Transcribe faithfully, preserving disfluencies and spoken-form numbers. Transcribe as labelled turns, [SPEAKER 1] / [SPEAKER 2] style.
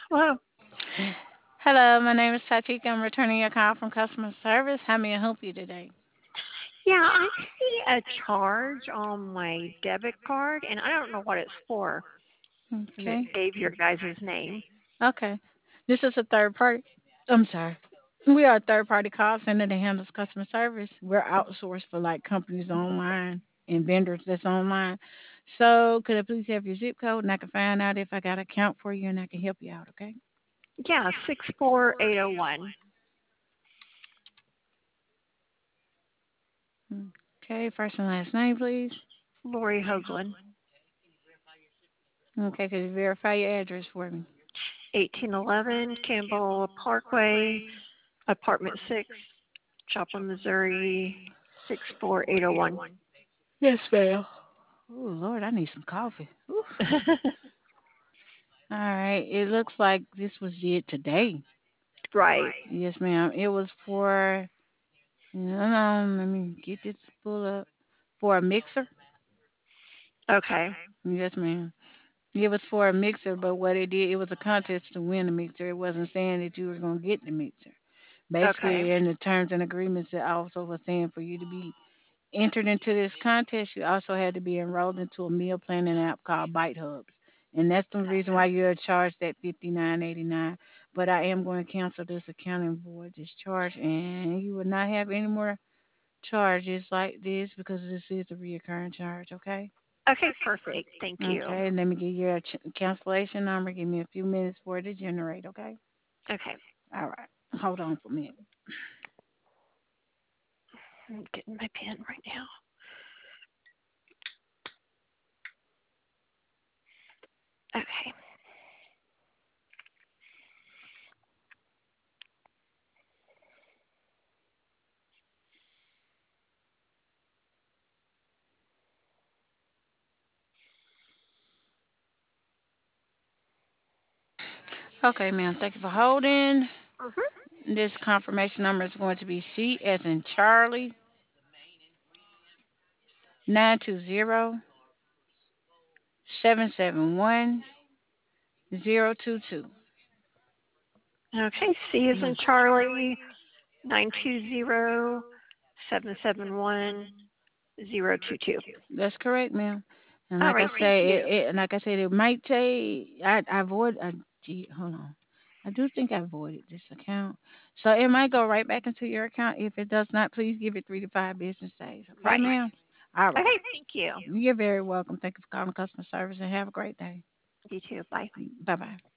[SPEAKER 1] Well,
[SPEAKER 2] Hello, my name is Tatika. I'm returning your call from customer service. How may I help you today?
[SPEAKER 1] yeah, I see a charge on my debit card, and I don't know what it's for. And it
[SPEAKER 2] Okay.
[SPEAKER 1] gave your guys' name.
[SPEAKER 2] Okay. This is a third party. I'm sorry. We are a third party call center that handles customer service. We're outsourced for like companies online and vendors that's online. So could I please have your zip code and I can find out if I got a count for you and I can help you out, okay?
[SPEAKER 1] Yeah, six four eight oh one.
[SPEAKER 2] Okay, first and last name, please.
[SPEAKER 1] Lori Hoagland,
[SPEAKER 2] Okay, could you verify your address for me?
[SPEAKER 1] eighteen eleven Campbell Parkway, apartment six, Joplin, Missouri, six four eight oh one.
[SPEAKER 2] Yes, ma'am. Oh Lord, I need some coffee. Ooh. All right. It looks like this was it today.
[SPEAKER 1] Right.
[SPEAKER 2] Yes, ma'am. It was for, no, no, let me get this pull up. For a mixer?
[SPEAKER 1] Okay.
[SPEAKER 2] Yes, ma'am. It was for a mixer, but what it did, it was a contest to win a mixer. It wasn't saying that you were going to get the mixer.
[SPEAKER 1] Okay.
[SPEAKER 2] Basically, in the terms and agreements, it also was saying for you to be entered into this contest, you also had to be enrolled into a meal planning app called Bite Hubs. And that's the reason why you're charged that fifty nine eighty nine. But I am going to cancel this account and void this charge, and you will not have any more charges like this because this is a reoccurring charge. Okay.
[SPEAKER 1] Okay, perfect. Thank you.
[SPEAKER 2] Okay. Let me give you a ch- cancellation number. Give me a few minutes for it to generate. Okay.
[SPEAKER 1] Okay.
[SPEAKER 2] All right. Hold on for a minute.
[SPEAKER 1] I'm getting my pen right now. Okay.
[SPEAKER 2] Okay, ma'am. Thank you for holding.
[SPEAKER 1] Mhm.
[SPEAKER 2] This confirmation number is going to be C as in Charlie nine two zero seven seven one zero two two.
[SPEAKER 1] Okay. C is in Charlie, nine two zero seven seven one zero two two.
[SPEAKER 2] That's correct, ma'am. And
[SPEAKER 1] All
[SPEAKER 2] like I
[SPEAKER 1] right. Thank
[SPEAKER 2] say,
[SPEAKER 1] you.
[SPEAKER 2] it, it like I said, it might take. I I avoid. I, gee, hold on. I do think I voided this account, so it might go right back into your account. If it does not, please give it three to five business days. Okay,
[SPEAKER 1] Right.
[SPEAKER 2] ma'am. All right.
[SPEAKER 1] Okay. Thank you.
[SPEAKER 2] You're very welcome. Thank you for calling customer service and have a great day.
[SPEAKER 1] You too. Bye.
[SPEAKER 2] Bye bye.